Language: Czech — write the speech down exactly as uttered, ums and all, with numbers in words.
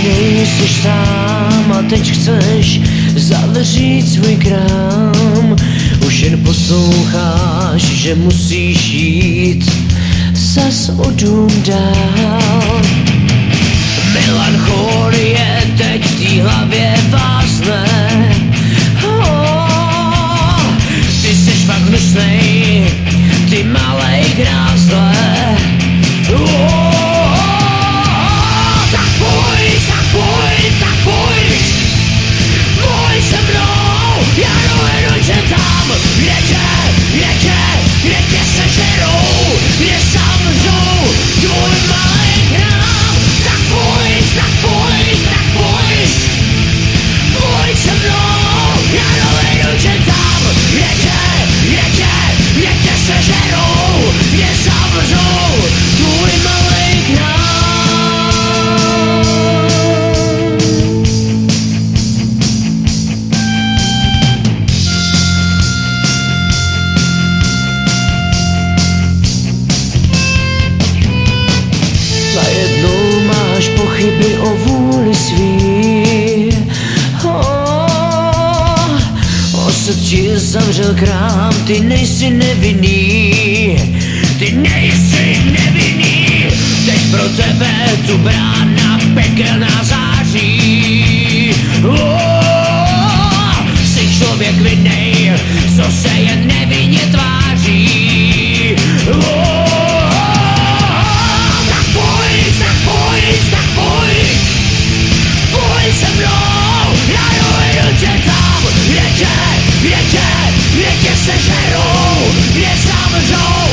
nejsi sám a teď chceš zavřít svůj krám. Už jen posloucháš, že musíš jít zas o dům dál. Melancholie teď v té hlavě vázne. Oh, ty seš fakt hnusnej, ty malej grázle. Oh, tak pojď, tak pojď, tak pojď, pojď se mnou, já dovedu tě tam, kde tě, kde tě, kde tě sežerou, kde zavřou tvůj malej krám. Tak pojď, tak pojď, tak pojď, pojď se mnou, já dovedu tě tam, kde tě, kde tě, kde tě sežerou, kde zavřou tvůj malej krám. Najednou máš pochyby o vůli svý. Oh, osud ti zavřel krám, ty nejsi nevinný, ty nejsi nevinný. Teď pro tebe tu brána pekelná září. Oh, jsi člověk vinnej, co se jen nevinně tváří. Oh, tak pojď, tak pojď, tak pojď, pojď se mnou, já dovedu tě tam, kde tě, kde tě, kde tě sežerou, kde zavřou